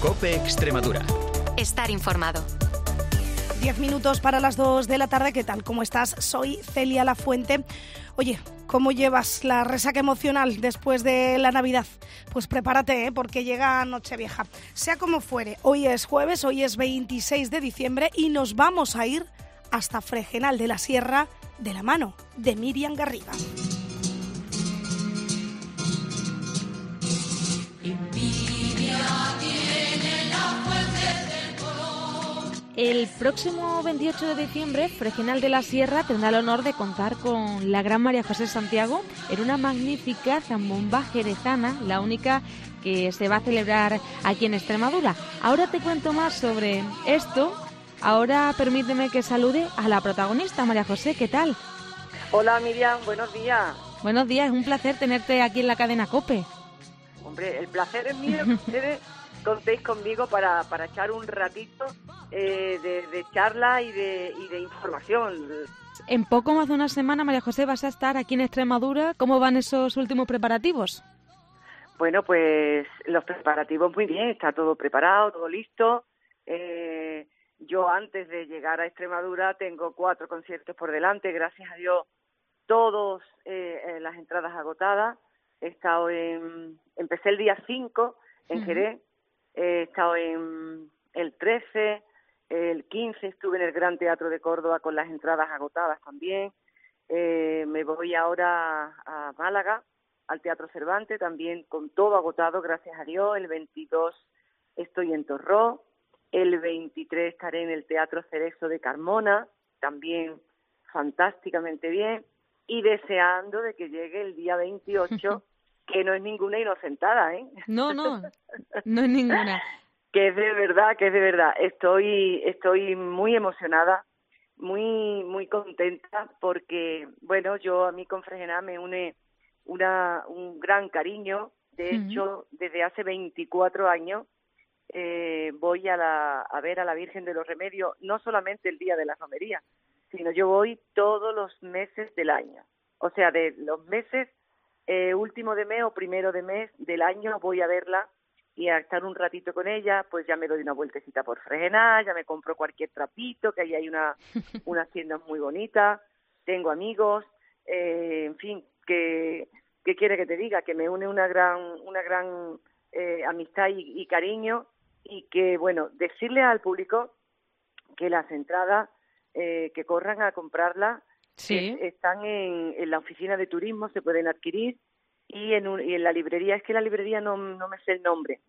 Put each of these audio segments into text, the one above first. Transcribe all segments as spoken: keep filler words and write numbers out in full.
COPE Extremadura. Estar informado. Diez minutos para las dos de la tarde. ¿Qué tal? ¿Cómo estás? Soy Celia Lafuente. Oye, ¿cómo llevas la resaca emocional después de la Navidad? Pues prepárate, ¿eh? Porque llega Nochevieja. Sea como fuere, hoy es jueves, hoy es veintiséis de diciembre y nos vamos a ir hasta Fregenal de la Sierra de la mano de Miriam Garriga. El próximo veintiocho de diciembre, Fregenal de la Sierra tendrá el honor de contar con la gran María José Santiago en una magnífica zambomba jerezana, la única que se va a celebrar aquí en Extremadura. Ahora te cuento más sobre esto. Ahora permíteme que salude a la protagonista, María José. ¿Qué tal? Hola Miriam, buenos días. Buenos días, es un placer tenerte aquí en la cadena COPE. Hombre, el placer es mío que ustedes contéis conmigo para, para echar un ratito eh, de, de charla y de, y de información. En poco más de una semana, María José, vas a estar aquí en Extremadura. ¿Cómo van esos últimos preparativos? Bueno, pues los preparativos muy bien, está todo preparado, todo listo. Eh, yo antes de llegar a Extremadura tengo cuatro conciertos por delante, gracias a Dios, todos eh, eh, las entradas agotadas. He estado en, empecé el día cinco en Jerez, he estado en el trece, el quince estuve en el Gran Teatro de Córdoba con las entradas agotadas también. Eh, me voy ahora a Málaga, al Teatro Cervantes, también con todo agotado, gracias a Dios. El veintidós estoy en Torró, el veintitrés estaré en el Teatro Cerezo de Carmona, también fantásticamente bien, y deseando de que llegue el día veintiocho, que no es ninguna inocentada, ¿eh? No, no, no es ninguna. Que es de verdad, que es de verdad. Estoy, estoy muy emocionada, muy, muy contenta, porque, bueno, yo a mí con Fregenal me une una, un gran cariño. De uh-huh. hecho, desde hace veinticuatro años eh, voy a, la, a ver a la Virgen de los Remedios, no solamente el día de la romería, sino yo voy todos los meses del año. O sea, de los meses eh, último de mes o primero de mes del año voy a verla y a estar un ratito con ella. Pues ya me doy una vueltecita por Fregenal, ya me compro cualquier trapito, que ahí hay una unas tiendas muy bonitas, tengo amigos, eh, en fin, que ¿qué quiere que te diga? Que me une una gran una gran eh, amistad y, y cariño, y que, bueno, decirle al público que las entradas eh, que corran a comprarlas, sí. eh, están en, en la oficina de turismo, se pueden adquirir, y en, un, y en la librería, es que la librería no, no me sé el nombre,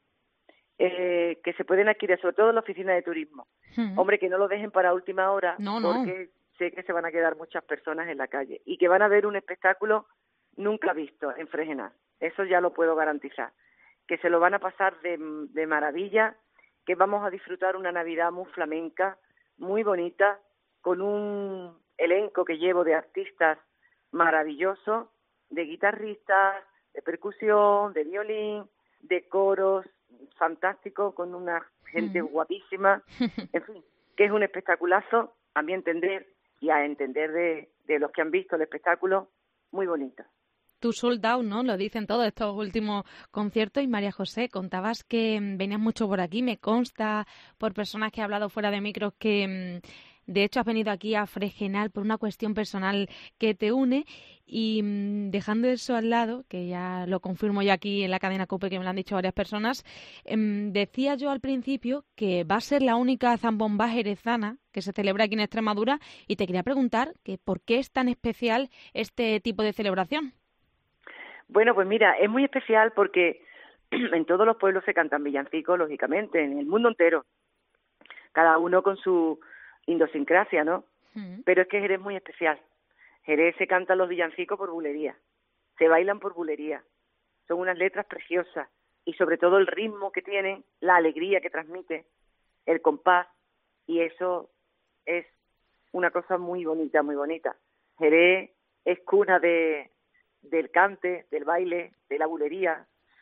eh, que se pueden adquirir, sobre todo en la oficina de turismo. Hmm. Hombre, que no lo dejen para última hora, no, porque no. sé que se van a quedar muchas personas en la calle y que van a ver un espectáculo nunca visto en Fregenal. Eso ya lo puedo garantizar. Que se lo van a pasar de, de maravilla, que vamos a disfrutar una Navidad muy flamenca, muy bonita, con un elenco que llevo de artistas maravillosos, de guitarristas, de percusión, de violín, de coros, fantástico, con una gente mm. guapísima, en fin, que es un espectaculazo, a mi entender, y a entender de, de los que han visto el espectáculo, muy bonito. Tu sold out, ¿no? Lo dicen todos estos últimos conciertos. Y María José, contabas que venías mucho por aquí, me consta por personas que he hablado fuera de micros que de hecho has venido aquí a Fregenal por una cuestión personal que te une, y dejando eso al lado, que ya lo confirmo yo aquí en la cadena COPE, que me lo han dicho varias personas, eh, decía yo al principio que va a ser la única zambomba jerezana que se celebra aquí en Extremadura, y te quería preguntar que por qué es tan especial este tipo de celebración. Bueno, pues mira, es muy especial porque en todos los pueblos se cantan villancicos, lógicamente, en el mundo entero, cada uno con su idiosincrasia, ¿no? Uh-huh. Pero es que Jerez es muy especial. Jerez se cantan los villancicos por bulería, se bailan por bulería, son unas letras preciosas, y sobre todo el ritmo que tienen, la alegría que transmite, el compás, y eso es una cosa muy bonita, muy bonita. Jerez es cuna de del cante, del baile, de la bulería,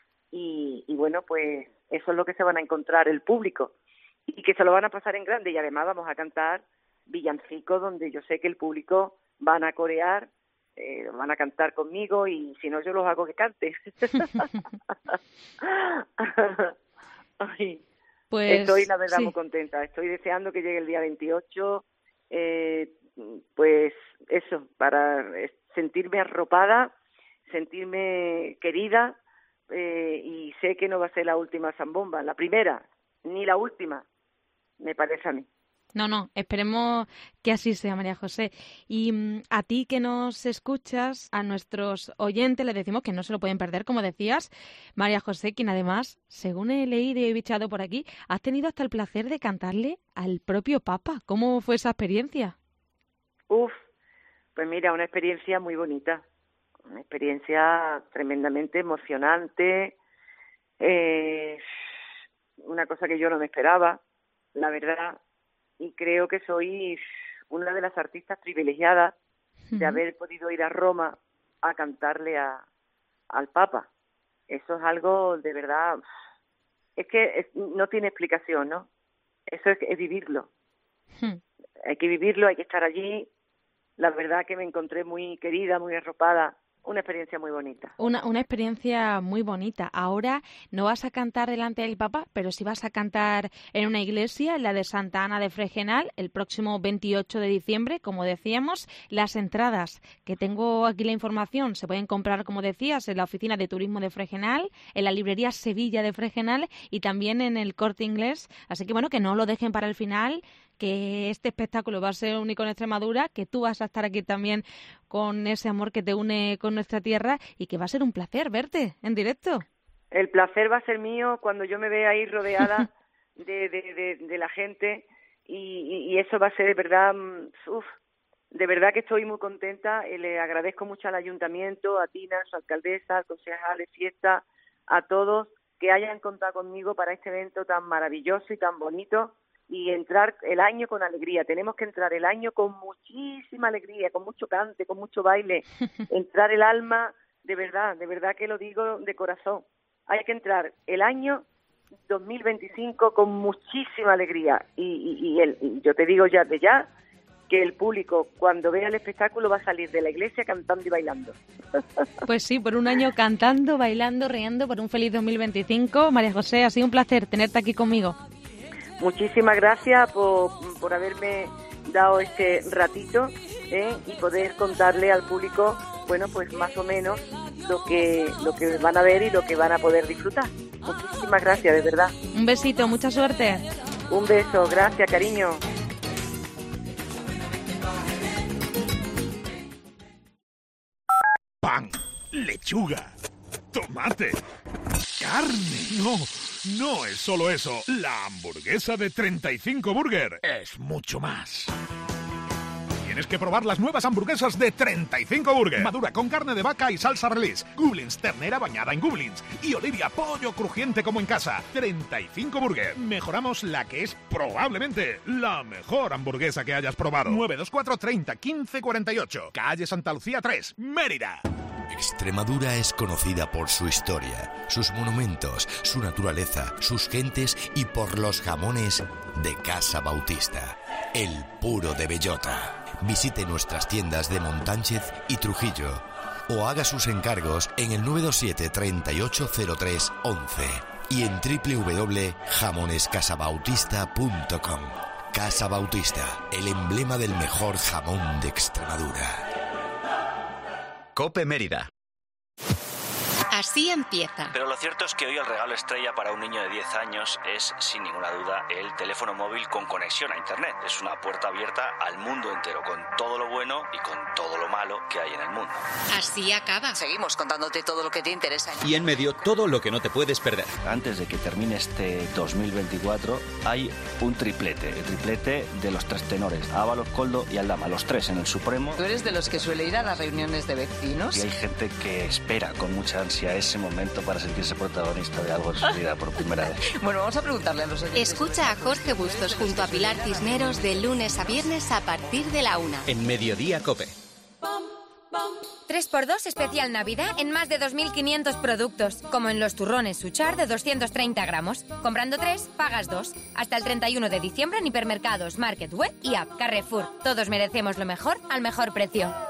y, y bueno, pues eso es lo que se van a encontrar el público, y que se lo van a pasar en grande, y además vamos a cantar villancicos donde yo sé que el público van a corear, eh, van a cantar conmigo, y si no yo los hago que canten. Pues Pues, estoy, la verdad, sí. muy contenta. Estoy deseando que llegue el día veintiocho, eh, pues eso, para sentirme arropada, sentirme querida, eh, y sé que no va a ser la última zambomba, la primera, ni la última, me parece a mí. No, no, esperemos que así sea, María José. Y mm, a ti que nos escuchas, a nuestros oyentes les decimos que no se lo pueden perder, como decías, María José, quien además, según he leído y he bichado por aquí, has tenido hasta el placer de cantarle al propio Papa. ¿Cómo fue esa experiencia? Uf, pues mira, una experiencia muy bonita, una experiencia tremendamente emocionante, eh, una cosa que yo no me esperaba, la verdad. Y creo que soy una de las artistas privilegiadas de Uh-huh. haber podido ir a Roma a cantarle a, al Papa. Eso es algo de verdad, es que es, no tiene explicación, ¿no? Eso es, es vivirlo. Uh-huh. Hay que vivirlo, hay que estar allí. La verdad que me encontré muy querida, muy arropada. Una experiencia muy bonita. Una, una experiencia muy bonita. Ahora no vas a cantar delante del Papa, pero sí vas a cantar en una iglesia, en la de Santa Ana de Fregenal, el próximo veintiocho de diciembre, como decíamos. Las entradas, que tengo aquí la información, se pueden comprar, como decías, en la oficina de turismo de Fregenal, en la librería Sevilla de Fregenal y también en el Corte Inglés. Así que bueno, que no lo dejen para el final, que este espectáculo va a ser único en Extremadura, que tú vas a estar aquí también con ese amor que te une con nuestra tierra y que va a ser un placer verte en directo. El placer va a ser mío cuando yo me vea ahí rodeada de, de, de, de la gente y, y, y eso va a ser de verdad, uf, de verdad que estoy muy contenta. Eh, le agradezco mucho al ayuntamiento, a Tina, su alcaldesa, al concejal de fiesta, a todos que hayan contado conmigo para este evento tan maravilloso y tan bonito. Y entrar el año con alegría. Tenemos que entrar el año con muchísima alegría, con mucho cante, con mucho baile. Entrar el alma, de verdad, de verdad que lo digo de corazón. Hay que entrar el año dos mil veinticinco con muchísima alegría. Y, y, y, el, y yo te digo ya de ya que el público, cuando vea el espectáculo, va a salir de la iglesia cantando y bailando. Pues sí, por un año cantando, bailando, riendo, por un feliz dos mil veinticinco. María José, ha sido un placer tenerte aquí conmigo. Muchísimas gracias por, por haberme dado este ratito, ¿eh? Y poder contarle al público, bueno, pues más o menos lo que lo que van a ver y lo que van a poder disfrutar. Muchísimas gracias, de verdad. Un besito, mucha suerte. Un beso, gracias, cariño. Pan, lechuga, tomate, carne. No, no es solo eso. La hamburguesa de treinta y cinco Burger es mucho más. Tienes que probar las nuevas hamburguesas de treinta y cinco Burger. Madura con carne de vaca y salsa release. Goblins, ternera bañada en Goblins. Y Olivia, pollo crujiente como en casa. treinta y cinco Burger. Mejoramos la que es probablemente la mejor hamburguesa que hayas probado. nueve dos cuatro treinta quince cuarenta y ocho. Calle Santa Lucía tres, Mérida. Extremadura es conocida por su historia, sus monumentos, su naturaleza, sus gentes y por los jamones de Casa Bautista, el puro de bellota. Visite nuestras tiendas de Montánchez y Trujillo o haga sus encargos en el nueve dos siete, treinta y ocho cero tres, once y en doble u doble u doble u punto jamones casa bautista punto com. Casa Bautista, el emblema del mejor jamón de Extremadura. Cope Mérida. Así empieza. Pero lo cierto es que hoy el regalo estrella para un niño de diez años es, sin ninguna duda, el teléfono móvil con conexión a Internet. Es una puerta abierta al mundo entero, con todo lo bueno y con todo lo malo que hay en el mundo. Así acaba. Seguimos contándote todo lo que te interesa. Y en medio, todo lo que no te puedes perder. Antes de que termine este dos mil veinticuatro, hay un triplete. El triplete de los tres tenores, Ábalos, Koldo y Aldama. Los tres en el Supremo. ¿Tú eres de los que suele ir a las reuniones de vecinos? Y hay gente que espera con mucha ansia ese momento para sentirse protagonista de algo en su vida por primera vez. Bueno, vamos a preguntarle a los oyentes. Escucha a Jorge Bustos junto a Pilar Cisneros de lunes a viernes a partir de la una. En Mediodía Cope. tres por dos especial Navidad en más de dos mil quinientos productos, como en los turrones Suchar de doscientos treinta gramos. Comprando tres, pagas dos. Hasta el treinta y uno de diciembre en hipermercados, Market, Web y App. Carrefour. Todos merecemos lo mejor al mejor precio.